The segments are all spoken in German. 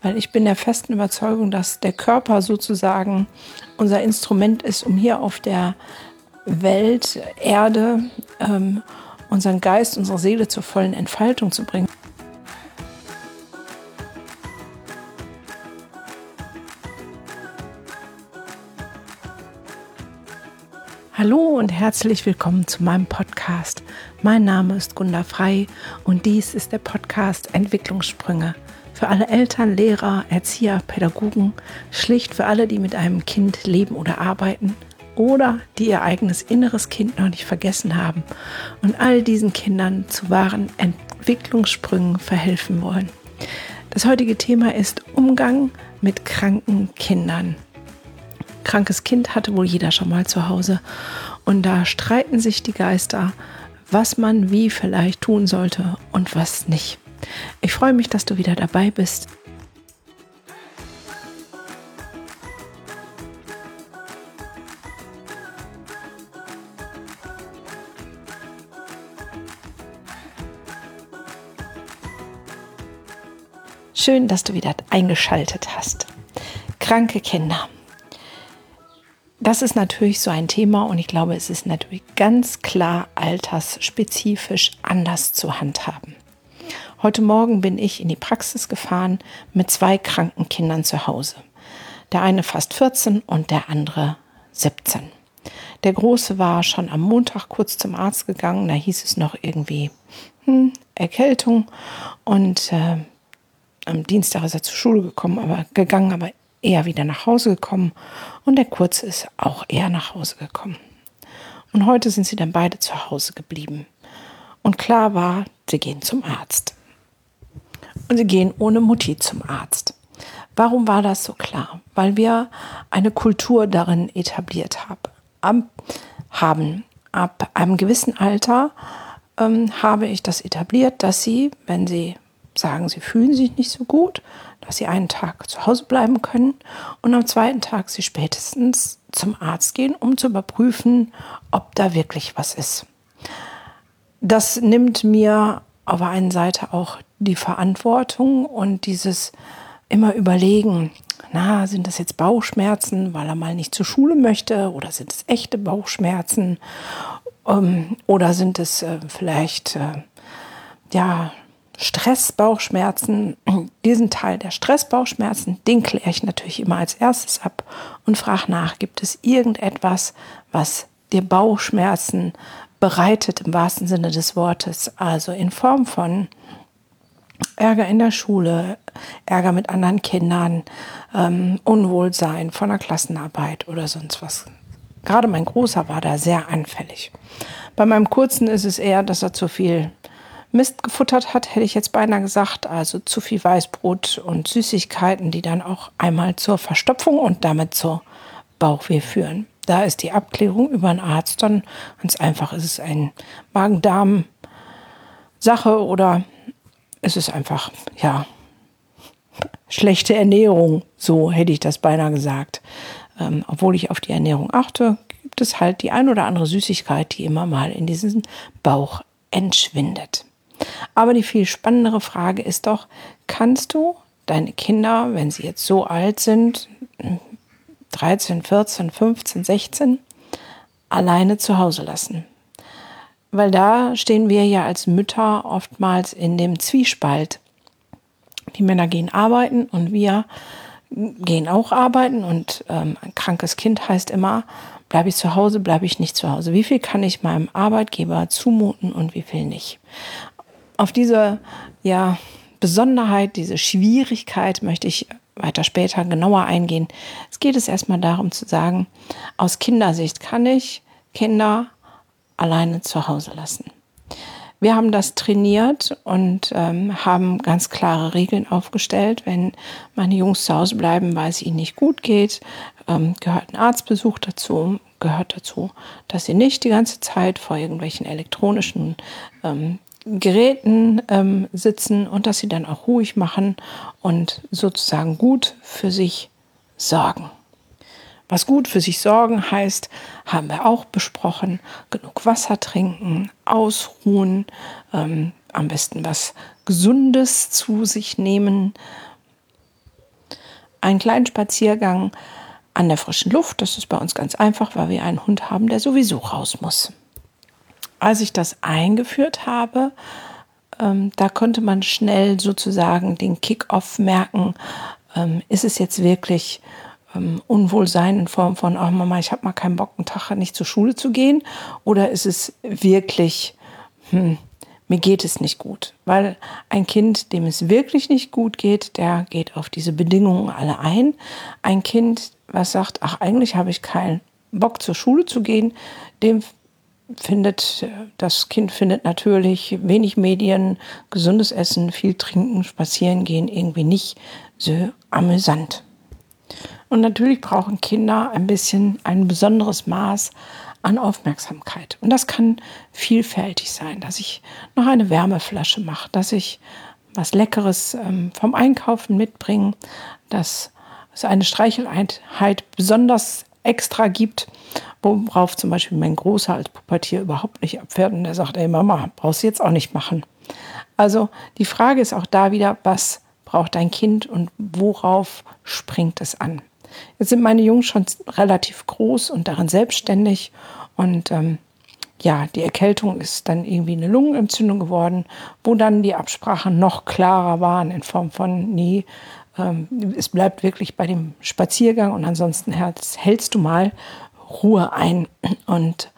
weil ich bin der festen Überzeugung, dass der Körper sozusagen unser Instrument ist, um hier auf der Welt, Erde, unseren Geist, unsere Seele zur vollen Entfaltung zu bringen. Hallo und herzlich willkommen zu meinem Podcast. Mein Name ist Gunda Frei und dies ist der Podcast Entwicklungssprünge. Für alle Eltern, Lehrer, Erzieher, Pädagogen, schlicht für alle, die mit einem Kind leben oder arbeiten oder die ihr eigenes inneres Kind noch nicht vergessen haben und all diesen Kindern zu wahren Entwicklungssprüngen verhelfen wollen. Das heutige Thema ist Umgang mit kranken Kindern. Krankes Kind hatte wohl jeder schon mal zu Hause. Und da streiten sich die Geister, was man wie vielleicht tun sollte und was nicht. Ich freue mich, dass du wieder dabei bist. Schön, dass du wieder eingeschaltet hast. Kranke Kinder. Das ist natürlich so ein Thema und ich glaube, es ist natürlich ganz klar altersspezifisch anders zu handhaben. Heute Morgen bin ich in die Praxis gefahren mit 2 kranken Kindern zu Hause. Der eine fast 14 und der andere 17. Der Große war schon am Montag kurz zum Arzt gegangen, da hieß es noch irgendwie Erkältung und am Dienstag ist er zur Schule gegangen, aber eher wieder nach Hause gekommen und der Kurze ist auch eher nach Hause gekommen. Und heute sind sie dann beide zu Hause geblieben. Und klar war, sie gehen zum Arzt. Und sie gehen ohne Mutti zum Arzt. Warum war das so klar? Weil wir eine Kultur darin etabliert haben. Ab einem gewissen Alter habe ich das etabliert, dass sie, wenn sie sagen, sie fühlen sich nicht so gut, dass sie einen Tag zu Hause bleiben können und am zweiten Tag sie spätestens zum Arzt gehen, um zu überprüfen, ob da wirklich was ist. Das nimmt mir auf der einen Seite auch die Verantwortung und dieses immer überlegen, sind das jetzt Bauchschmerzen, weil er mal nicht zur Schule möchte oder sind es echte Bauchschmerzen oder sind es vielleicht Stressbauchschmerzen. Diesen Teil der Stressbauchschmerzen, den kläre ich natürlich immer als erstes ab und frage nach, gibt es irgendetwas, was dir Bauchschmerzen bereitet im wahrsten Sinne des Wortes, also in Form von Ärger in der Schule, Ärger mit anderen Kindern, Unwohlsein von der Klassenarbeit oder sonst was. Gerade mein Großer war da sehr anfällig. Bei meinem Kurzen ist es eher, dass er zu viel Mist gefuttert hat, hätte ich jetzt beinahe gesagt, also zu viel Weißbrot und Süßigkeiten, die dann auch einmal zur Verstopfung und damit zur Bauchweh führen. Da ist die Abklärung über einen Arzt dann ganz einfach. Ist es eine Magen-Darm-Sache oder ist es einfach, schlechte Ernährung, so hätte ich das beinahe gesagt. Obwohl ich auf die Ernährung achte, gibt es halt die ein oder andere Süßigkeit, die immer mal in diesen Bauch entschwindet. Aber die viel spannendere Frage ist doch, kannst du deine Kinder, wenn sie jetzt so alt sind, 13, 14, 15, 16, alleine zu Hause lassen? Weil da stehen wir ja als Mütter oftmals in dem Zwiespalt. Die Männer gehen arbeiten und wir gehen auch arbeiten und ein krankes Kind heißt immer, bleibe ich zu Hause, bleibe ich nicht zu Hause? Wie viel kann ich meinem Arbeitgeber zumuten und wie viel nicht? Auf diese Besonderheit, diese Schwierigkeit möchte ich weiter später genauer eingehen. Es geht erstmal darum zu sagen, aus Kindersicht kann ich Kinder alleine zu Hause lassen. Wir haben das trainiert und haben ganz klare Regeln aufgestellt. Wenn meine Jungs zu Hause bleiben, weil es ihnen nicht gut geht, gehört ein Arztbesuch dazu, gehört dazu, dass sie nicht die ganze Zeit vor irgendwelchen elektronischen Geräten sitzen und dass sie dann auch ruhig machen und sozusagen gut für sich sorgen. Was gut für sich sorgen heißt, haben wir auch besprochen, genug Wasser trinken, ausruhen, am besten was Gesundes zu sich nehmen, einen kleinen Spaziergang an der frischen Luft. Das ist bei uns ganz einfach, weil wir einen Hund haben, der sowieso raus muss. Als ich das eingeführt habe, da konnte man schnell sozusagen den Kick-off merken. Ist es jetzt wirklich Unwohlsein in Form von, oh Mama, ich habe mal keinen Bock, einen Tag nicht zur Schule zu gehen? Oder ist es wirklich, mir geht es nicht gut? Weil ein Kind, dem es wirklich nicht gut geht, der geht auf diese Bedingungen alle ein. Ein Kind, was sagt, ach, eigentlich habe ich keinen Bock, zur Schule zu gehen, das Kind findet natürlich wenig Medien, gesundes Essen, viel trinken, spazieren gehen irgendwie nicht so amüsant. Und natürlich brauchen Kinder ein besonderes Maß an Aufmerksamkeit. Und das kann vielfältig sein, dass ich noch eine Wärmeflasche mache, dass ich was Leckeres vom Einkaufen mitbringe, dass es eine Streicheleinheit besonders extra gibt, worauf zum Beispiel mein Großer als Pubertier überhaupt nicht abfährt und der sagt, ey Mama, brauchst du jetzt auch nicht machen. Also die Frage ist auch da wieder, was braucht dein Kind und worauf springt es an? Jetzt sind meine Jungs schon relativ groß und darin selbstständig und die Erkältung ist dann irgendwie eine Lungenentzündung geworden, wo dann die Absprachen noch klarer waren in Form von, nee, es bleibt wirklich bei dem Spaziergang und ansonsten hältst du mal Ruhe ein und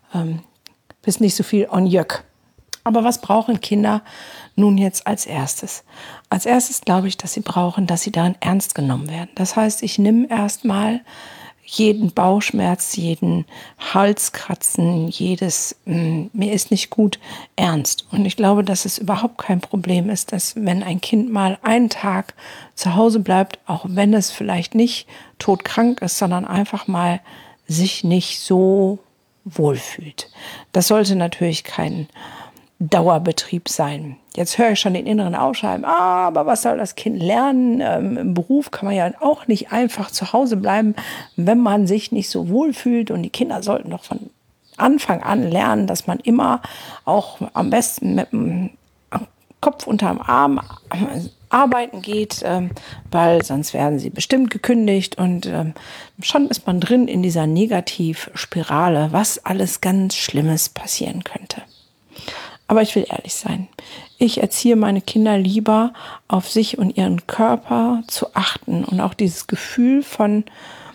bist nicht so viel on Jöck. Aber was brauchen Kinder nun jetzt als erstes? Als erstes glaube ich, dass sie brauchen, dass sie darin ernst genommen werden. Das heißt, ich nehme erstmal jeden Bauchschmerz, jeden Halskratzen, jedes mir ist nicht gut ernst. Und ich glaube, dass es überhaupt kein Problem ist, dass wenn ein Kind mal einen Tag zu Hause bleibt, auch wenn es vielleicht nicht todkrank ist, sondern einfach mal sich nicht so wohlfühlt. Das sollte natürlich kein Dauerbetrieb sein. Jetzt höre ich schon den inneren Aufschrei, aber was soll das Kind lernen? Im Beruf kann man ja auch nicht einfach zu Hause bleiben, wenn man sich nicht so wohl fühlt. Und die Kinder sollten doch von Anfang an lernen, dass man immer auch am besten mit dem Kopf unterm Arm arbeiten geht, weil sonst werden sie bestimmt gekündigt und schon ist man drin in dieser Negativspirale, was alles ganz Schlimmes passieren könnte. Aber ich will ehrlich sein, ich erziehe meine Kinder lieber, auf sich und ihren Körper zu achten und auch dieses Gefühl von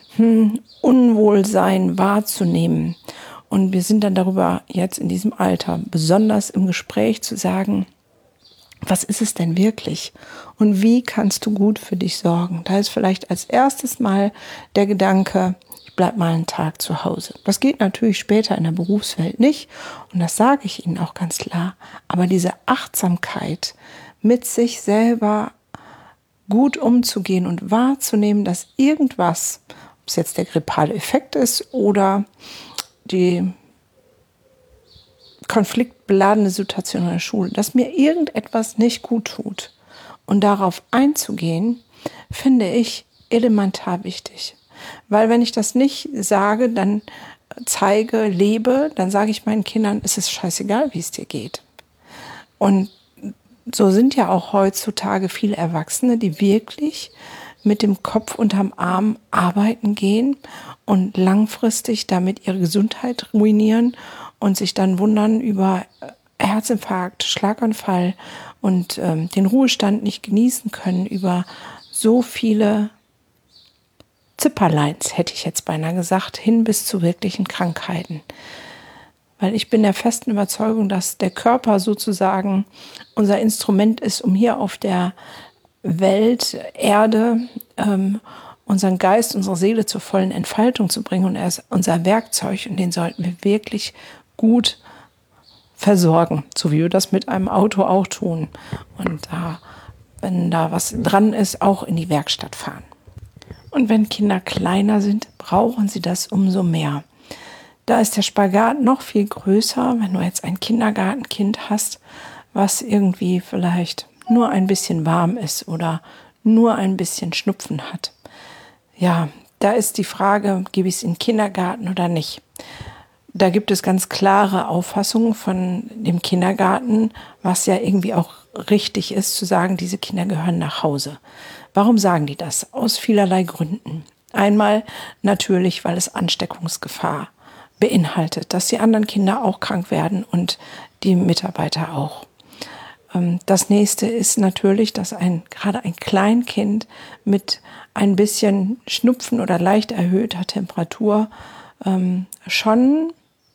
Unwohlsein wahrzunehmen. Und wir sind dann darüber jetzt in diesem Alter besonders im Gespräch zu sagen, was ist es denn wirklich? Und wie kannst du gut für dich sorgen? Da ist vielleicht als erstes mal der Gedanke, ich bleib mal einen Tag zu Hause. Das geht natürlich später in der Berufswelt nicht. Und das sage ich Ihnen auch ganz klar. Aber diese Achtsamkeit, mit sich selber gut umzugehen und wahrzunehmen, dass irgendwas, ob es jetzt der grippale Effekt ist oder die konfliktbeladene Situation in der Schule, dass mir irgendetwas nicht gut tut. Und darauf einzugehen, finde ich elementar wichtig. Weil wenn ich das nicht sage, dann zeige, lebe, dann sage ich meinen Kindern, es ist scheißegal, wie es dir geht. Und so sind ja auch heutzutage viele Erwachsene, die wirklich mit dem Kopf unterm Arm arbeiten gehen und langfristig damit ihre Gesundheit ruinieren und sich dann wundern über Herzinfarkt, Schlaganfall und den Ruhestand nicht genießen können, über so viele Zipperleins, hätte ich jetzt beinahe gesagt, hin bis zu wirklichen Krankheiten. Weil ich bin der festen Überzeugung, dass der Körper sozusagen unser Instrument ist, um hier auf der Welt, Erde, unseren Geist, unsere Seele zur vollen Entfaltung zu bringen. Und er ist unser Werkzeug und den sollten wir wirklich gut versorgen, so wie wir das mit einem Auto auch tun. Und wenn da was dran ist, auch in die Werkstatt fahren. Und wenn Kinder kleiner sind, brauchen sie das umso mehr. Da ist der Spagat noch viel größer, wenn du jetzt ein Kindergartenkind hast, was irgendwie vielleicht nur ein bisschen warm ist oder nur ein bisschen Schnupfen hat. Ja, da ist die Frage, gebe ich es in den Kindergarten oder nicht? Da gibt es ganz klare Auffassungen von dem Kindergarten, was ja irgendwie auch richtig ist, zu sagen, diese Kinder gehören nach Hause. Warum sagen die das? Aus vielerlei Gründen. Einmal natürlich, weil es Ansteckungsgefahr beinhaltet, dass die anderen Kinder auch krank werden und die Mitarbeiter auch. Das nächste ist natürlich, dass gerade ein Kleinkind mit ein bisschen Schnupfen oder leicht erhöhter Temperatur schon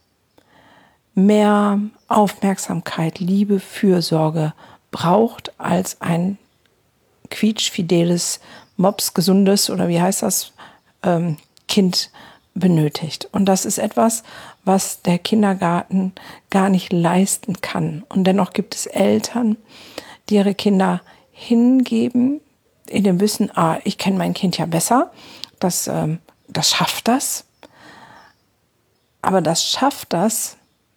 mehr Aufmerksamkeit, Liebe, Fürsorge braucht als ein quietschfideles, mopsgesundes oder wie heißt das, Kind benötigt. Und das ist etwas, was der Kindergarten gar nicht leisten kann. Und dennoch gibt es Eltern, die ihre Kinder hingeben, in dem Wissen, ich kenne mein Kind ja besser, das schafft das. Aber das schafft das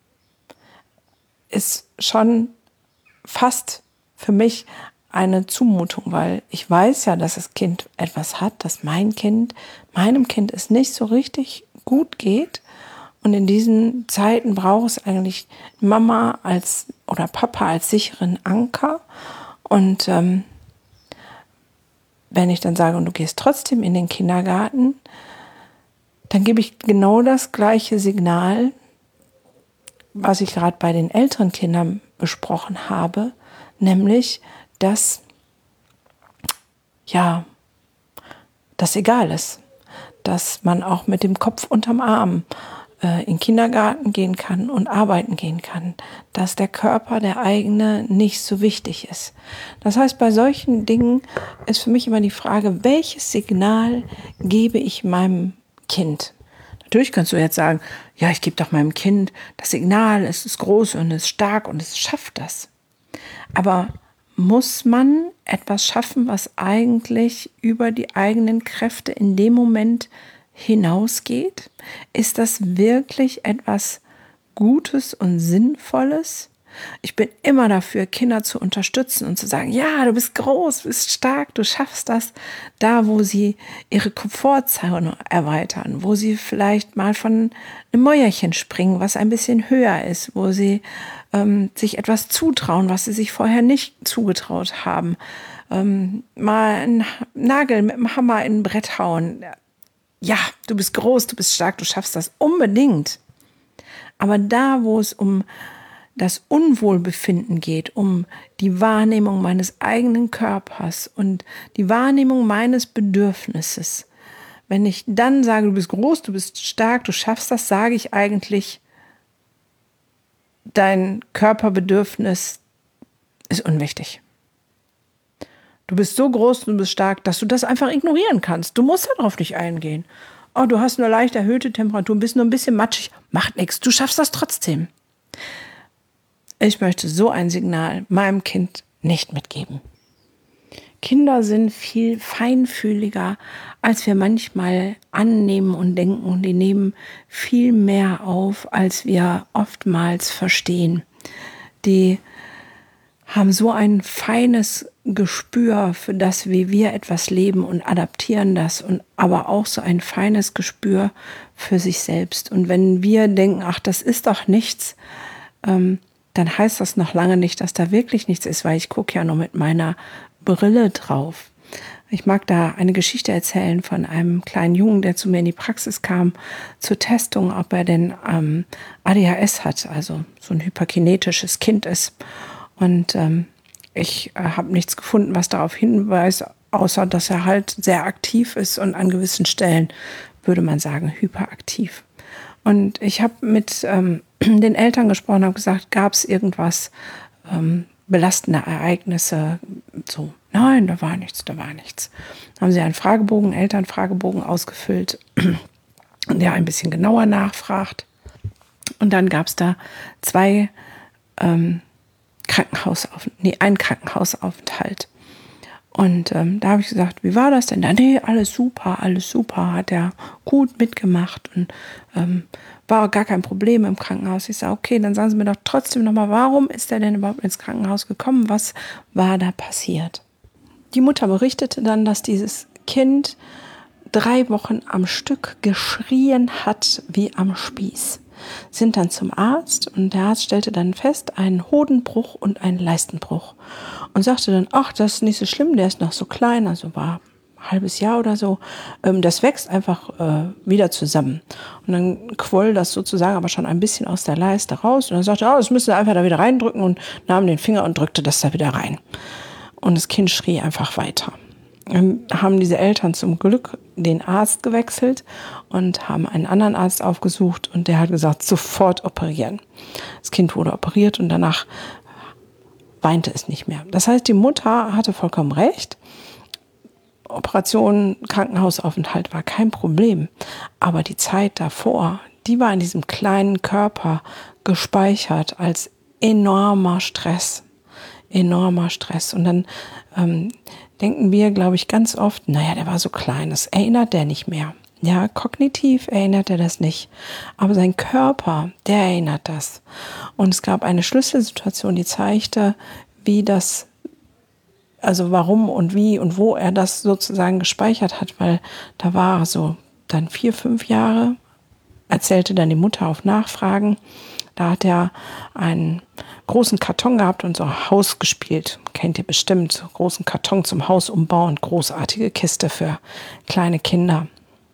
ist schon fast für mich eine Zumutung, weil ich weiß ja, dass das Kind etwas hat, dass meinem Kind es nicht so richtig gut geht. Und in diesen Zeiten braucht es eigentlich Mama oder Papa als sicheren Anker. Und wenn ich dann sage, und du gehst trotzdem in den Kindergarten, dann gebe ich genau das gleiche Signal, was ich gerade bei den älteren Kindern besprochen habe, nämlich, dass das egal ist, dass man auch mit dem Kopf unterm Arm in den Kindergarten gehen kann und arbeiten gehen kann, dass der Körper, der eigene, nicht so wichtig ist. Das heißt, bei solchen Dingen ist für mich immer die Frage, welches Signal gebe ich meinem Kind? Natürlich kannst du jetzt sagen, ja, ich gebe doch meinem Kind das Signal, es ist groß und es ist stark und es schafft das. Aber muss man etwas schaffen, was eigentlich über die eigenen Kräfte in dem Moment hinausgeht? Ist das wirklich etwas Gutes und Sinnvolles? Ich bin immer dafür, Kinder zu unterstützen und zu sagen, ja, du bist groß, du bist stark, du schaffst das. Da, wo sie ihre Komfortzone erweitern, wo sie vielleicht mal von einem Mäuerchen springen, was ein bisschen höher ist, wo sie sich etwas zutrauen, was sie sich vorher nicht zugetraut haben. Mal einen Nagel mit dem Hammer in ein Brett hauen. Ja, du bist groß, du bist stark, du schaffst das unbedingt. Aber da, wo es um das Unwohlbefinden geht, um die Wahrnehmung meines eigenen Körpers und die Wahrnehmung meines Bedürfnisses. Wenn ich dann sage, du bist groß, du bist stark, du schaffst das, sage ich eigentlich, dein Körperbedürfnis ist unwichtig. Du bist so groß, du bist stark, dass du das einfach ignorieren kannst. Du musst darauf nicht eingehen. Oh, du hast nur leicht erhöhte Temperatur, bist nur ein bisschen matschig. Macht nichts, du schaffst das trotzdem. Ich möchte so ein Signal meinem Kind nicht mitgeben. Kinder sind viel feinfühliger, als wir manchmal annehmen und denken. Und die nehmen viel mehr auf, als wir oftmals verstehen. Die haben so ein feines Gespür für das, wie wir etwas leben und adaptieren das. Und aber auch so ein feines Gespür für sich selbst. Und wenn wir denken, ach, das ist doch nichts, dann heißt das noch lange nicht, dass da wirklich nichts ist, weil ich gucke ja nur mit meiner Brille drauf. Ich mag da eine Geschichte erzählen von einem kleinen Jungen, der zu mir in die Praxis kam zur Testung, ob er denn ADHS hat, also so ein hyperkinetisches Kind ist. Und ich habe nichts gefunden, was darauf hinweist, außer dass er halt sehr aktiv ist und an gewissen Stellen, würde man sagen, hyperaktiv. Und ich habe mit den Eltern gesprochen, habe gesagt, gab es irgendwas, belastende Ereignisse? So, nein, da war nichts. Dann haben sie einen Fragebogen, Elternfragebogen ausgefüllt, der ein bisschen genauer nachfragt. Und dann gab es da einen Krankenhausaufenthalt. Und da habe ich gesagt, wie war das denn da? Nee, alles super, hat er gut mitgemacht und war gar kein Problem im Krankenhaus. Ich sage, okay, dann sagen Sie mir doch trotzdem nochmal, warum ist er denn überhaupt ins Krankenhaus gekommen? Was war da passiert? Die Mutter berichtete dann, dass dieses Kind 3 Wochen am Stück geschrien hat wie am Spieß. sind dann zum Arzt und der Arzt stellte dann fest, einen Hodenbruch und einen Leistenbruch und sagte dann, ach, das ist nicht so schlimm, der ist noch so klein, also war ein halbes Jahr oder so, das wächst einfach wieder zusammen. Und dann quoll das sozusagen aber schon ein bisschen aus der Leiste raus und dann sagte er, das müsst ihr einfach da wieder reindrücken und nahm den Finger und drückte das da wieder rein. Und das Kind schrie einfach weiter. Dann haben diese Eltern zum Glück den Arzt gewechselt und haben einen anderen Arzt aufgesucht und der hat gesagt, sofort operieren. Das Kind wurde operiert und danach weinte es nicht mehr. Das heißt, die Mutter hatte vollkommen recht. Operation, Krankenhausaufenthalt war kein Problem. Aber die Zeit davor, die war in diesem kleinen Körper gespeichert als enormer Stress. Enormer Stress. Und dann denken wir, glaube ich, ganz oft, naja, der war so klein, das erinnert der nicht mehr. Ja, kognitiv erinnert er das nicht. Aber sein Körper, der erinnert das. Und es gab eine Schlüsselsituation, die zeigte, wie das, also warum und wie und wo er das sozusagen gespeichert hat, weil da war er so dann 4, 5 Jahre, erzählte dann die Mutter auf Nachfragen. Da hat er einen großen Karton gehabt und so Haus gespielt. Kennt ihr bestimmt, so großen Karton zum Haus umbauen, großartige Kiste für kleine Kinder.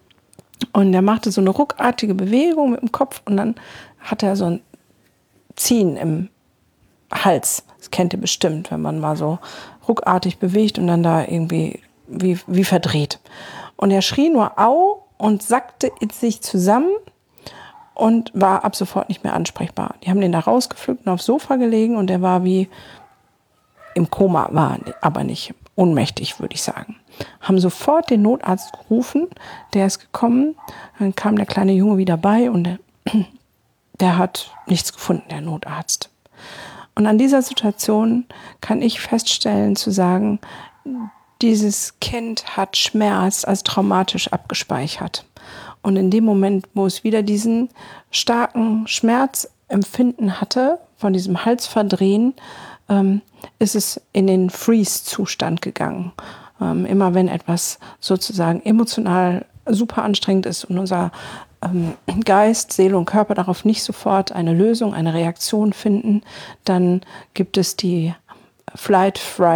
Und er machte so eine ruckartige Bewegung mit dem Kopf und dann hat er so ein Ziehen im Hals. Das kennt ihr bestimmt, wenn man mal so ruckartig bewegt und dann da irgendwie wie verdreht. Und er schrie nur Au und sackte in sich zusammen und war ab sofort nicht mehr ansprechbar. Die haben den da rausgepflückt und aufs Sofa gelegen und er war wie im Koma, war aber nicht ohnmächtig, würde ich sagen. Haben sofort den Notarzt gerufen, der ist gekommen, dann kam der kleine Junge wieder bei und der hat nichts gefunden, der Notarzt. Und an dieser Situation kann ich feststellen, zu sagen, dieses Kind hat Schmerz als traumatisch abgespeichert. Und in dem Moment, wo es wieder diesen starken Schmerzempfinden hatte, von diesem Halsverdrehen, ist es in den Freeze-Zustand gegangen. Immer wenn etwas sozusagen emotional super anstrengend ist und unser Geist, Seele und Körper darauf nicht sofort eine Lösung, eine Reaktion finden, dann gibt es die Fight,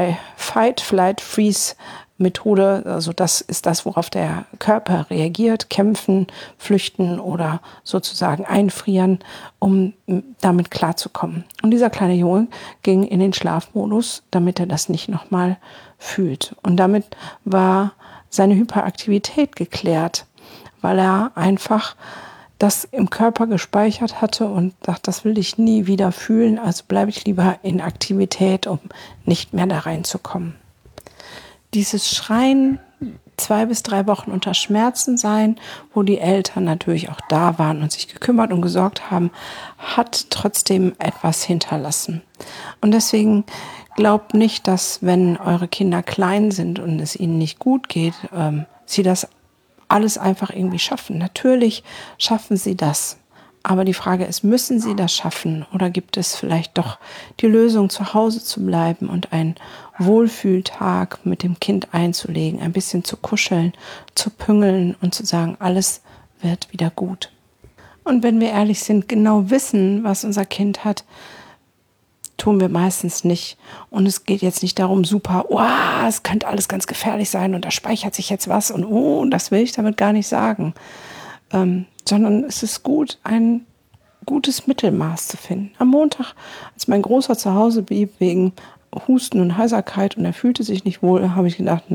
Flight, Freeze Methode. Also das ist das, worauf der Körper reagiert, kämpfen, flüchten oder sozusagen einfrieren, um damit klarzukommen. Und dieser kleine Junge ging in den Schlafmodus, damit er das nicht nochmal fühlt. Und damit war seine Hyperaktivität geklärt, weil er einfach das im Körper gespeichert hatte und dachte, das will ich nie wieder fühlen, also bleibe ich lieber in Aktivität, um nicht mehr da reinzukommen. Dieses Schreien 2 bis 3 Wochen unter Schmerzen sein, wo die Eltern natürlich auch da waren und sich gekümmert und gesorgt haben, hat trotzdem etwas hinterlassen. Und deswegen glaubt nicht, dass wenn eure Kinder klein sind und es ihnen nicht gut geht, sie das alles einfach irgendwie schaffen. Natürlich schaffen sie das. Aber die Frage ist, müssen sie das schaffen oder gibt es vielleicht doch die Lösung, zu Hause zu bleiben und einen Wohlfühltag mit dem Kind einzulegen, ein bisschen zu kuscheln, zu püngeln und zu sagen, alles wird wieder gut. Und wenn wir ehrlich sind, genau wissen, was unser Kind hat, tun wir meistens nicht. Und es geht jetzt nicht darum, super, es könnte alles ganz gefährlich sein und da speichert sich jetzt was und das will ich damit gar nicht sagen. Sondern es ist gut, ein gutes Mittelmaß zu finden. Am Montag, als mein Großer zu Hause blieb wegen Husten und Heiserkeit und er fühlte sich nicht wohl, habe ich gedacht,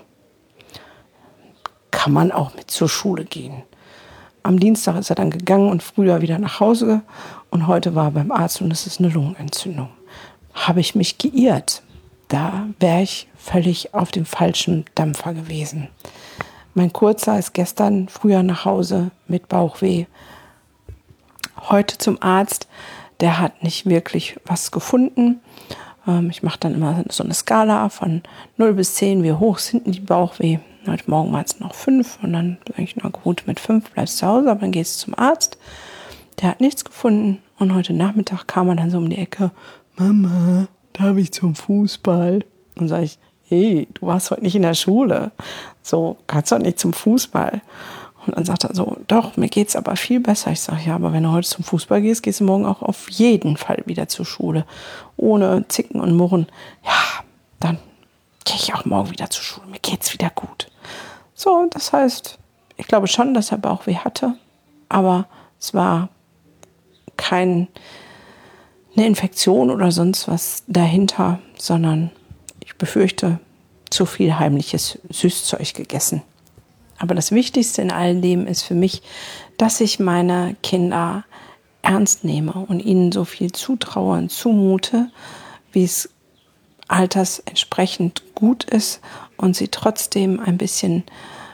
kann man auch mit zur Schule gehen. Am Dienstag ist er dann gegangen und früher wieder nach Hause und heute war er beim Arzt und es ist eine Lungenentzündung. Habe ich mich geirrt. Da wäre ich völlig auf dem falschen Dampfer gewesen. Mein Kurzer ist gestern früher nach Hause mit Bauchweh. Heute zum Arzt. Der hat nicht wirklich was gefunden. Ich mache dann immer so eine Skala von 0 bis 10. Wie hoch sind die Bauchweh? Heute Morgen war es noch 5 und dann sage ich, na gut, mit 5 bleibst du zu Hause, aber dann gehst du zum Arzt. Der hat nichts gefunden und heute Nachmittag kam er dann so um die Ecke, Mama, darf ich zum Fußball? Und sage ich, hey, du warst heute nicht in der Schule, so kannst du nicht zum Fußball. Und dann sagt er so, doch, mir geht's aber viel besser. Ich sage, ja, aber wenn du heute zum Fußball gehst, gehst du morgen auch auf jeden Fall wieder zur Schule. Ohne Zicken und Murren. Ja, dann gehe ich auch morgen wieder zur Schule. Mir geht's wieder gut. So, das heißt, ich glaube schon, dass er Bauchweh hatte. Aber es war keine Infektion oder sonst was dahinter, sondern ich befürchte, zu viel heimliches Süßzeug gegessen. Aber das Wichtigste in all dem ist für mich, dass ich meine Kinder ernst nehme und ihnen so viel zutraue und zumute, wie es altersentsprechend gut ist und sie trotzdem ein bisschen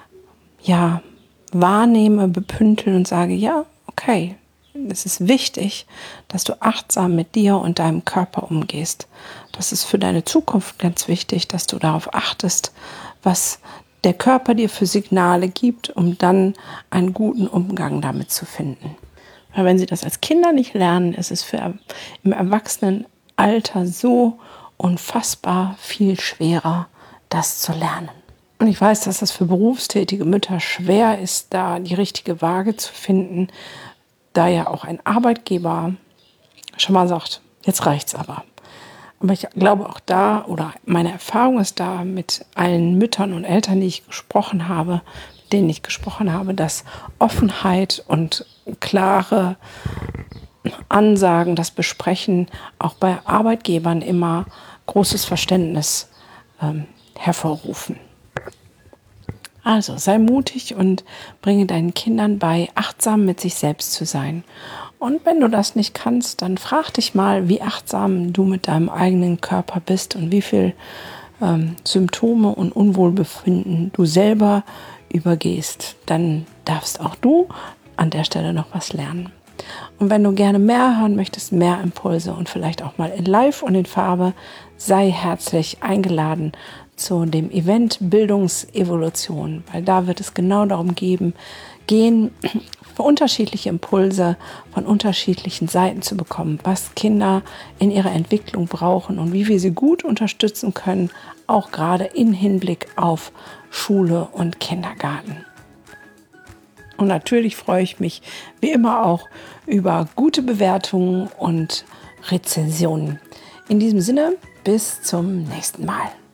wahrnehme, bepüntel und sage, ja, okay, es ist wichtig, dass du achtsam mit dir und deinem Körper umgehst. Das ist für deine Zukunft ganz wichtig, dass du darauf achtest, was der Körper dir für Signale gibt, um dann einen guten Umgang damit zu finden. Weil wenn sie das als Kinder nicht lernen, ist es im Erwachsenenalter so unfassbar viel schwerer, das zu lernen. Und ich weiß, dass das für berufstätige Mütter schwer ist, da die richtige Waage zu finden, da ja auch ein Arbeitgeber schon mal sagt, jetzt reicht's aber. Aber ich glaube auch da, oder meine Erfahrung ist da mit allen Müttern und Eltern, mit denen ich gesprochen habe, dass Offenheit und klare Ansagen, das Besprechen auch bei Arbeitgebern immer großes Verständnis hervorrufen. Also sei mutig und bringe deinen Kindern bei, achtsam mit sich selbst zu sein. Und wenn du das nicht kannst, dann frag dich mal, wie achtsam du mit deinem eigenen Körper bist und wie viel Symptome und Unwohlbefinden du selber übergehst. Dann darfst auch du an der Stelle noch was lernen. Und wenn du gerne mehr hören möchtest, mehr Impulse und vielleicht auch mal in Live und in Farbe, sei herzlich eingeladen zu dem Event Bildungsevolution, weil da wird es genau darum gehen, unterschiedliche Impulse von unterschiedlichen Seiten zu bekommen, was Kinder in ihrer Entwicklung brauchen und wie wir sie gut unterstützen können, auch gerade im Hinblick auf Schule und Kindergarten. Und natürlich freue ich mich wie immer auch über gute Bewertungen und Rezensionen. In diesem Sinne, bis zum nächsten Mal.